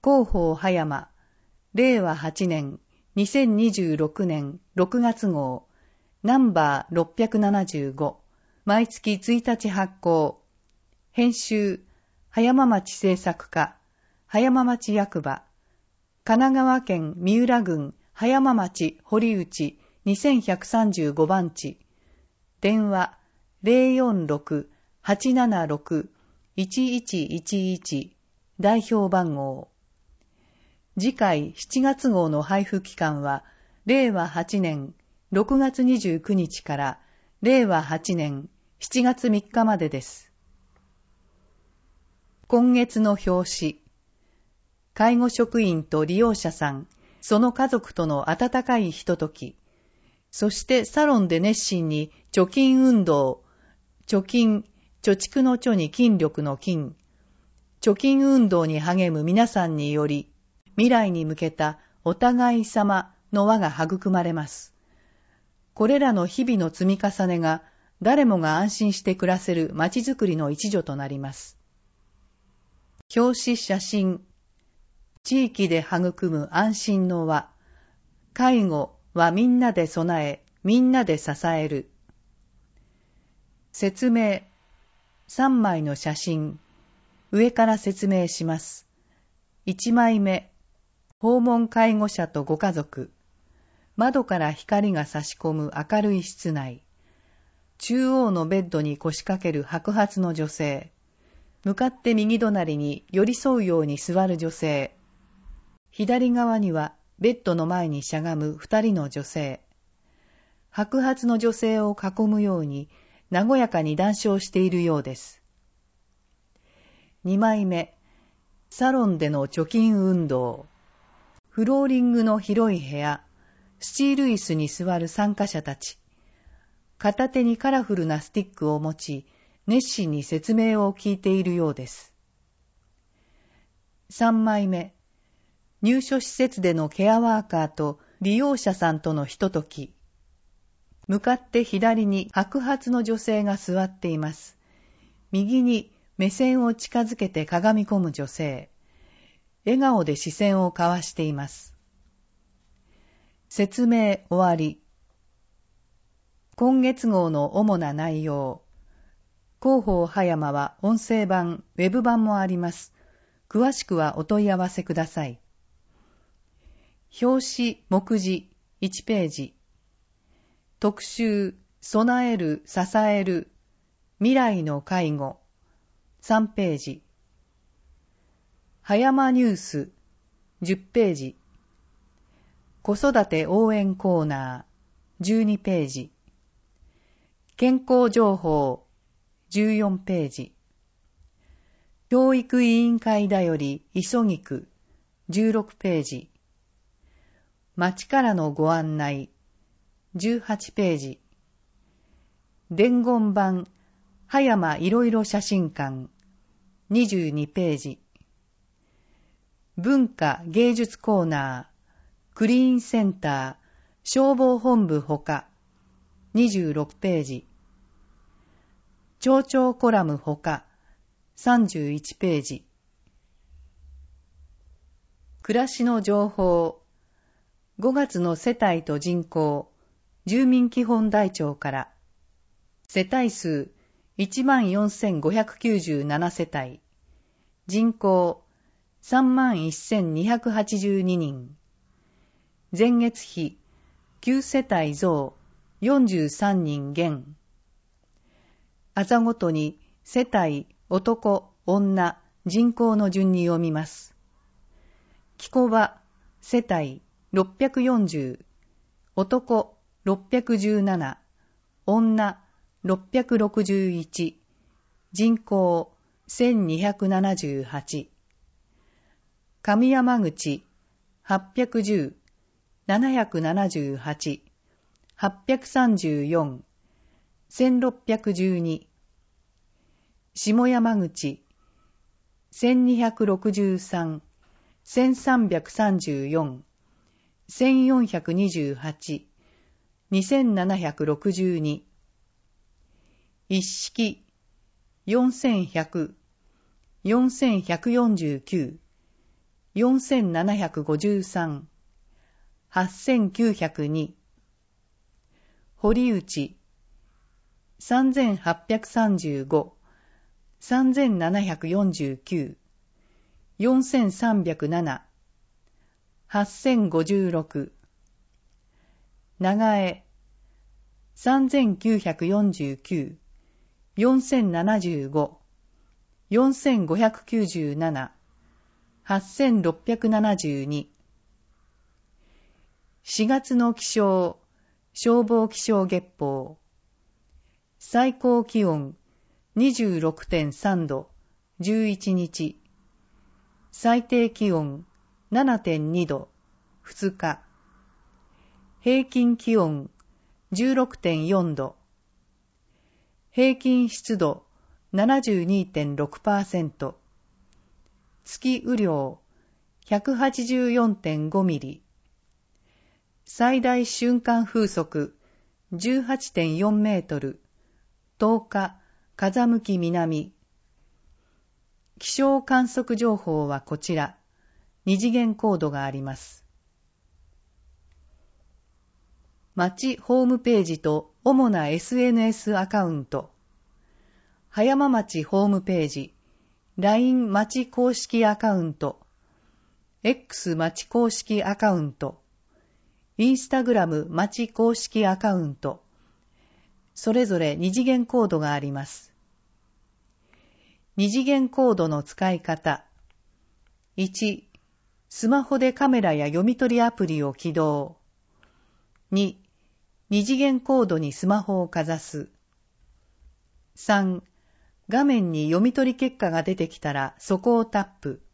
広報葉山、令和8年、2026年6月号、ナンバー675、毎月1日発行。編集、葉山町制作課、葉山町役場、神奈川県三浦郡葉山町堀内2135番地、電話046-876-1111、代表番号。次回7月号の配布期間は、令和8年6月29日から令和8年7月3日までです。今月の表紙。介護職員と利用者さん、その家族との温かいひととき。そしてサロンで熱心に貯金運動、貯金、貯蓄の貯に筋力の筋、貯金運動に励む皆さんにより、未来に向けたお互い様の輪が育まれます。これらの日々の積み重ねが誰もが安心して暮らせる街づくりの一助となります。表紙写真、地域で育む安心の輪、介護はみんなで備え、みんなで支える。説明、3枚の写真、上から説明します。1枚目、訪問介護者とご家族。窓から光が差し込む明るい室内。中央のベッドに腰掛ける白髪の女性。向かって右隣に寄り添うように座る女性。左側にはベッドの前にしゃがむ2人の女性。白髪の女性を囲むように和やかに談笑しているようです。2枚目、サロンでの貯金運動。フローリングの広い部屋、スチール椅子に座る参加者たち。片手にカラフルなスティックを持ち、熱心に説明を聞いているようです。3枚目、入所施設でのケアワーカーと利用者さんとのひととき。向かって左に白髪の女性が座っています。右に目線を近づけてかがみ込む女性。笑顔で視線を交わしています。説明終わり。今月号の主な内容。広報葉山は音声版、ウェブ版もあります。詳しくはお問い合わせください。表紙目次1ページ。特集、備える、支える、未来の介護3ページ。葉山ニュース10ページ。子育て応援コーナー12ページ。健康情報14ページ。教育委員会だより急ぎく16ページ。町からのご案内18ページ。伝言版葉山いろいろ写真館22ページ。文化芸術コーナークリーンセンター消防本部ほか26ページ。町長コラムほか31ページ。暮らしの情報。5月の世帯と人口住民基本台帳から世帯数14,597世帯人口31,282人前月比9世帯増43人減あざごとに世帯男女人口の順に読みますきこば世帯640男617女661人口1278上山口810 778 834 1612下山口1263 1334 1428 2762一式4100 4149 4753、8902、堀内、3835、3749、4307、8056、長江、3949、4075、4597、8672。4月の気象、消防気象月報。最高気温 26.3 度、11日。最低気温 7.2 度、2日。平均気温 16.4 度。平均湿度 72.6%。月雨量 184.5 ミリ。最大瞬間風速 18.4 メートル。10日、風向き南。気象観測情報はこちら。二次元コードがあります。町ホームページと主な SNS アカウント。葉山町ホームページ。LINE 町公式アカウント。X 町公式アカウント。Instagram 町公式アカウント。それぞれ二次元コードがあります。二次元コードの使い方。1、スマホでカメラや読み取りアプリを起動。2、二次元コードにスマホをかざす。3、画面に読み取り結果が出てきたらそこをタップ。